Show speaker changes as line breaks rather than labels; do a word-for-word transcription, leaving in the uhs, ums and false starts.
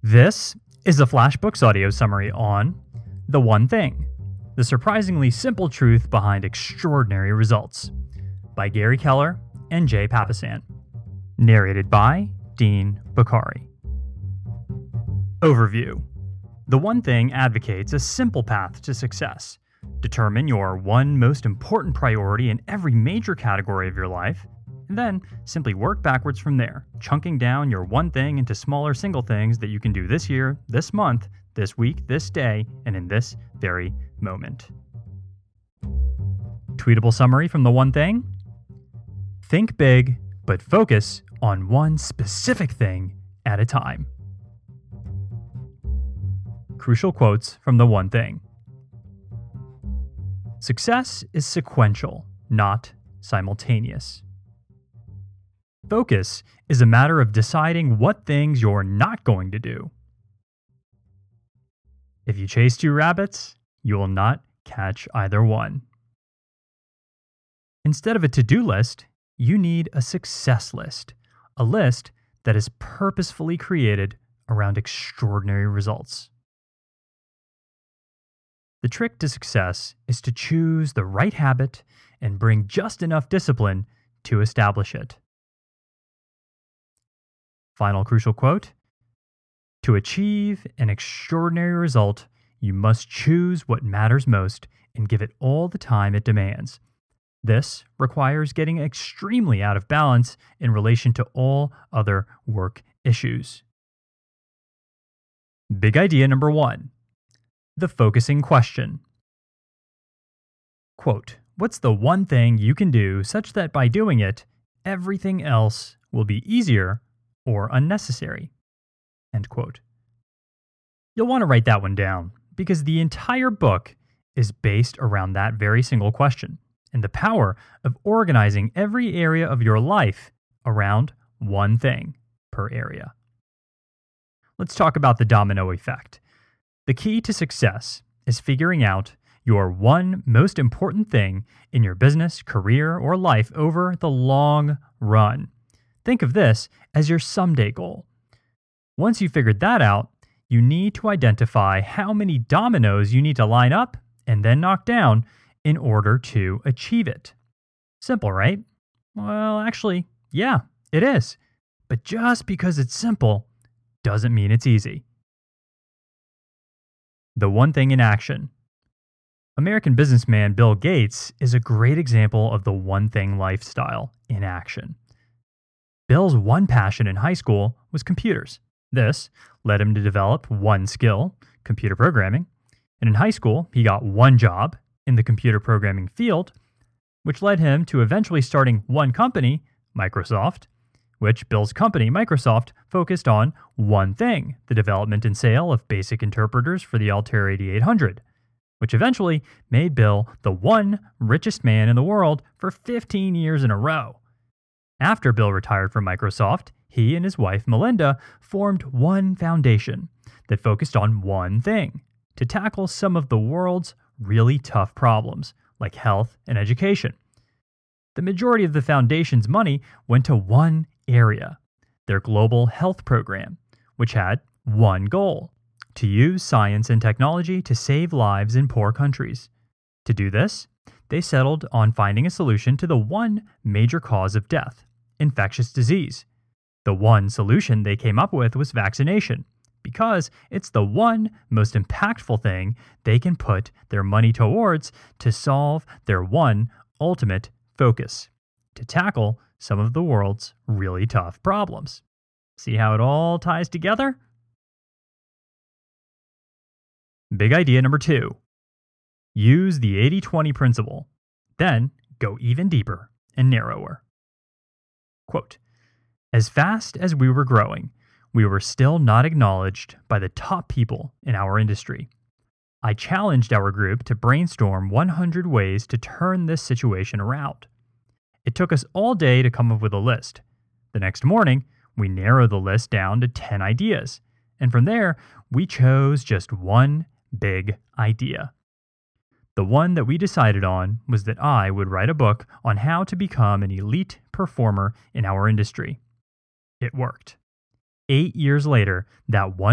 This is a FlashBooks audio summary on The One Thing, the surprisingly simple truth behind extraordinary results, by Gary Keller and Jay Papasan. Narrated by Dean Bakari. Overview. The One Thing advocates a simple path to success. Determine your one most important priority in every major category of your life, and then simply work backwards from there, chunking down your one thing into smaller single things that you can do this year, this month, this week, this day, and in this very moment. Tweetable summary from The One Thing. Think big, but focus on one specific thing at a time. Crucial quotes from The One Thing. Success is sequential, not simultaneous. Focus is a matter of deciding what things you're not going to do. If you chase two rabbits, you will not catch either one. Instead of a to-do list, you need a success list, a list that is purposefully created around extraordinary results. The trick to success is to choose the right habit and bring just enough discipline to establish it. Final crucial quote. To achieve an extraordinary result, you must choose what matters most and give it all the time it demands. This requires getting extremely out of balance in relation to all other work issues. Big idea number one. The focusing question. Quote, what's the one thing you can do such that by doing it, everything else will be easier or unnecessary? End quote. You'll want to write that one down because the entire book is based around that very single question and the power of organizing every area of your life around one thing per area. Let's talk about the domino effect. The key to success is figuring out your one most important thing in your business, career, or life over the long run. Think of this as your someday goal. Once you've figured that out, you need to identify how many dominoes you need to line up and then knock down in order to achieve it. Simple, right? Well, actually, yeah, it is. But just because it's simple doesn't mean it's easy. The one thing in action. American businessman Bill Gates is a great example of the one thing lifestyle in action. Bill's one passion in high school was computers. This led him to develop one skill, computer programming, and in high school, he got one job in the computer programming field, which led him to eventually starting one company, Microsoft, which Bill's company, Microsoft, focused on one thing, the development and sale of basic interpreters for the Altair eighty-eight hundred, which eventually made Bill the one richest man in the world for fifteen years in a row. After Bill retired from Microsoft, he and his wife, Melinda, formed one foundation that focused on one thing, to tackle some of the world's really tough problems, like health and education. The majority of the foundation's money went to one area, their global health program, which had one goal, to use science and technology to save lives in poor countries. To do this, they settled on finding a solution to the one major cause of death, infectious disease. The one solution they came up with was vaccination, because it's the one most impactful thing they can put their money towards to solve their one ultimate focus, to tackle some of the world's really tough problems. See how it all ties together? Big idea number two. Use the eighty twenty principle, then go even deeper and narrower. Quote, as fast as we were growing, we were still not acknowledged by the top people in our industry. I challenged our group to brainstorm one hundred ways to turn this situation around. It took us all day to come up with a list. The next morning, we narrowed the list down to ten ideas, and from there, we chose just one big idea. The one that we decided on was that I would write a book on how to become an elite performer in our industry. It worked. Eight years later, that one